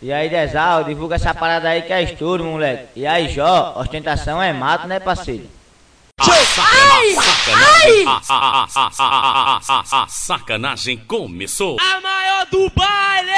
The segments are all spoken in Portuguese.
E aí, Desal, divulga essa parada aí que é estouro, moleque. E aí, Jó, ostentação é mato, né, parceiro? Sacanagem começou. A maior do baile.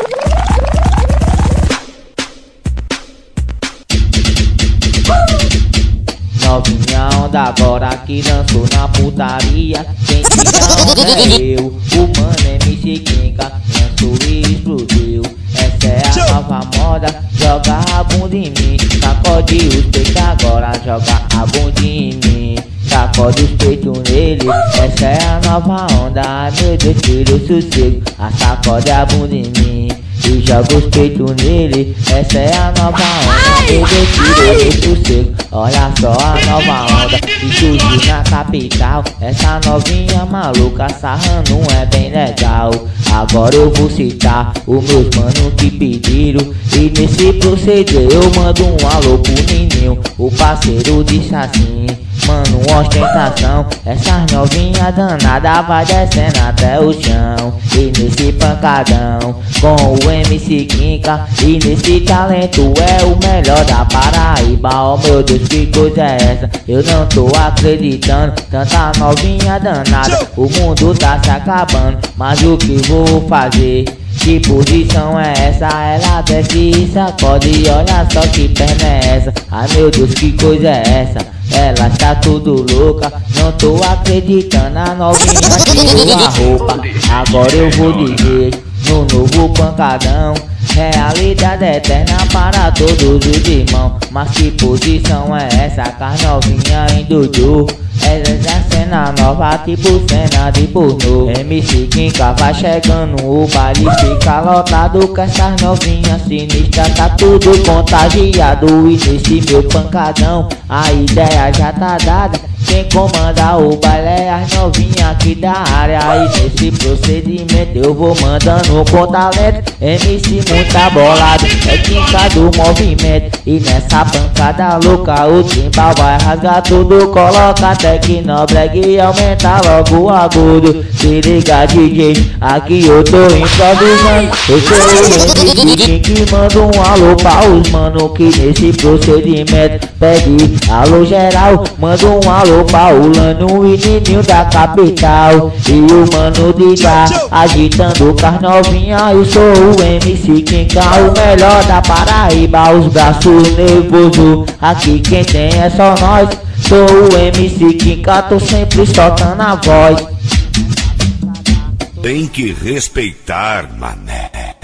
Novinha onda agora que dançou na putaria. Quem tira onda é eu, o mano MC Kinka. Lançou e explodiu. Essa é a nova moda, joga a bunda em mim. Sacode os peitos agora, joga a bunda em mim. Sacode os peitos nele, essa é a nova onda. Ai meu Deus, tira o sossego, sacode a bunda em mim. E joga os peitos nele, essa é a nova onda. Meu Deus, tira o sossego, olha só a nova onda. E surgiu na capital, essa novinha maluca sarrando é bem legal. Agora eu vou citar os meus manos que pediram. E nesse proceder eu mando um alô pro Nininho. O parceiro disse assim: mano, ostentação, essas novinhas danadas vai descendo até o chão. E nesse pancadão, com o MC Kinka. E nesse talento é o melhor da Paraíba. Oh meu Deus, que coisa é essa? Eu não tô acreditando, tanta novinha danada. O mundo tá se acabando, mas o que vou fazer? Que posição é essa? Ela desce e sacode, olha só que perna é essa? Ai meu Deus, que coisa é essa? Ela está tudo louca, não tô acreditando. A novinha tirou a roupa, agora eu vou dizer no novo pancadão. Realidade eterna para todos os irmãos. Mas que posição é essa? Com as novinha indo. Essa é a cena nova, tipo cena de pornô. MC Kinka vai chegando, o baile fica lotado. Com essas novinhas sinistras tá tudo contagiado. E nesse meu pancadão, a ideia já tá dada. Quem comanda o baile é as novinhas aqui da área. E nesse procedimento eu vou mandando com talento. MC muita bolado, é Kinka do movimento. E nessa pancada louca o timbal vai rasgar tudo. Coloca Tecnobreg e aumenta logo o agudo. Se liga DJ, aqui eu tô improvisando. Eu sou o MC que manda um alô pra os mano que nesse procedimento pede alô geral. Manda um alô pra o Lano e Nininho da capital. E o mano de lá agitando com as novinhas. Eu sou o MC Kinka, o melhor da Paraíba. Os braços nervosos, aqui quem tem é só nós. Sou o MC Kinka, tô sempre soltando a voz. Tem que respeitar, mané.